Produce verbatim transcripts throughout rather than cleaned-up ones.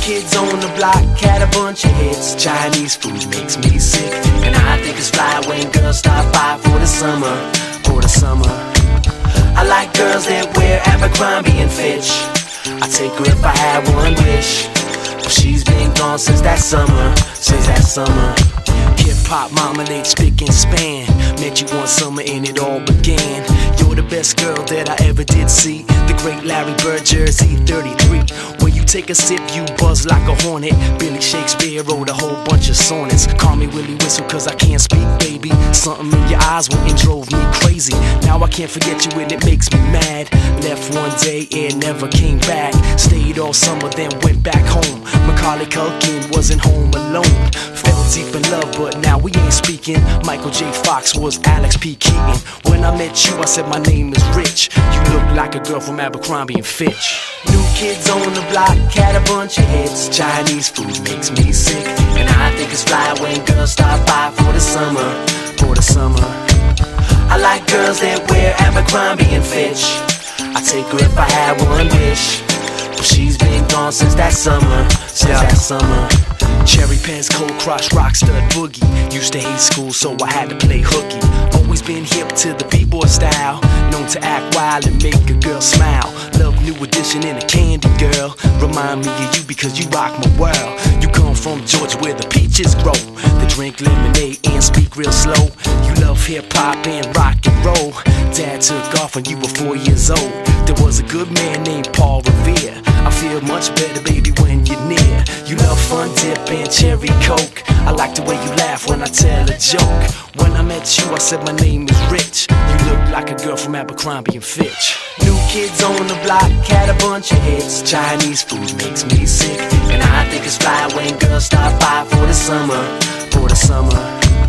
kids on the block had a bunch of hits. Chinese food makes me sick, and I think it's fly when girls stop by for the summer, for the summer. I like girls that wear Abercrombie and Fitch. I'd take her if I had one wish, but she's been gone since that summer, since that summer. Hip-hop marmalade, spick and span. Met you one summer and it all began. You're the best girl that I ever did see. The great Larry Bird, Jersey thirty-three. When you take a sip, you buzz like a hornet. Billy Shakespeare wrote a whole bunch of sonnets. Call me Willie Whistle cause I can't speak, baby. Something in your eyes went and drove me crazy. Now I can't forget you and it makes me mad. Left one day and never came back. Stayed all summer then went back home. Macaulay Culkin wasn't home alone. Fell deep in love but now we ain't speaking. Michael J. Fox was Alex P. Keaton. When I met you I said my name is Rich. You look like a girl from Abercrombie and Fitch. New kids on the block had a bunch of hits. Chinese food makes me sick, and I think it's fly when girls stop by for the summer, for the summer. I like girls that wear Abercrombie and Fitch. I'd take her if I had one wish, but she's been gone since that summer, since yeah. that summer. Cherry Pants, Cold Crush, Rockstud Boogie. Used to hate school so I had to play hooky. Always been hip to the b-boy style, known to act wild and make a girl smile. Love New Edition and a Candy Girl. Remind me of you because you rock my world. You come from Georgia where the peaches grow. They drink lemonade and speak real slow. You love hip-hop and rock and roll. Dad took off when you were four years old. There was a good man named Paul Revere. I feel much better, baby, when you're near. You love Fun Dip and Cherry Coke. I like the way you laugh when I tell a joke. When I met you, I said my name is Rich. You look like a girl from Abercrombie and Fitch. New kids on the block had a bunch of hits. Chinese food makes me sick, and I think it's fly when girls stop by for the summer, for the summer.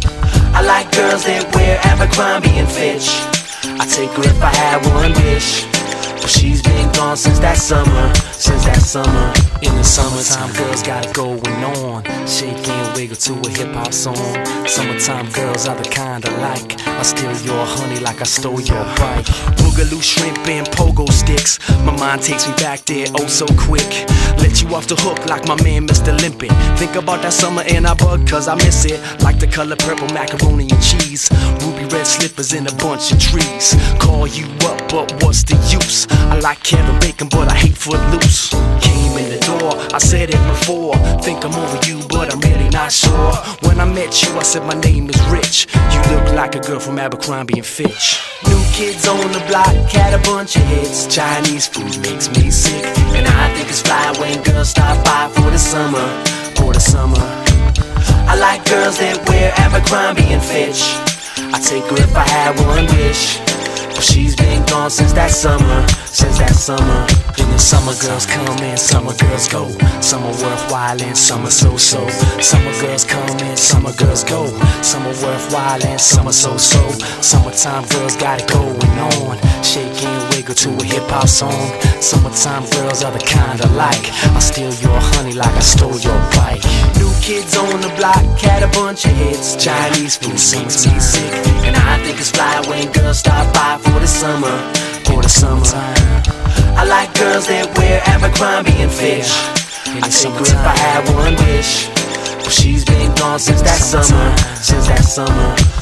I like girls that wear Abercrombie and Fitch. I'd take her if I had one wish, but she's been gone since that summer, since that summer. In the summertime, girls got it going on. Shake and wiggle to a hip-hop song. Summertime girls are the kind I like. I steal your honey like I stole your bike. Boogaloo shrimp and pogo sticks. My mind takes me back there oh so quick. Let you off the hook like my man Mister Limpin'. Think about that summer and I bug cause I miss it. Like the color purple macaroni and cheese. Ruby red slippers in a bunch of trees. Call you up but what's the use? I like Kevin Bacon but I hate Footloose. Came in the door, I said it before. Think I'm over you but I'm really not sure. When I met you I said my name is Rich. You look like a girl from Abercrombie and Fitch. New kids on the block had a bunch of hits. Chinese food makes me sick, and I think it's fly when girls stop by for the summer, for the summer. I like girls that wear Abercrombie and Fitch. I'd take her if I had one wish, but she's been gone since that summer, since that summer. In the summer girls come and summer girls go. Some are worthwhile and some are so-so. Summer girls come and summer girls go. Some are worthwhile and some are so-so. Summertime girls got it going on. Shake and wiggle to a hip-hop song. Summertime girls are the kind I like. I steal your honey like I stole your bike. New kids on the block had a bunch of hits. Chinese food makes me sick, and I think it's fly when girls stop by for the summer, for the summertime. I like girls that wear Abercrombie and Fitch. I'd take her if I had one wish, but she's been gone since that summer, since that summer.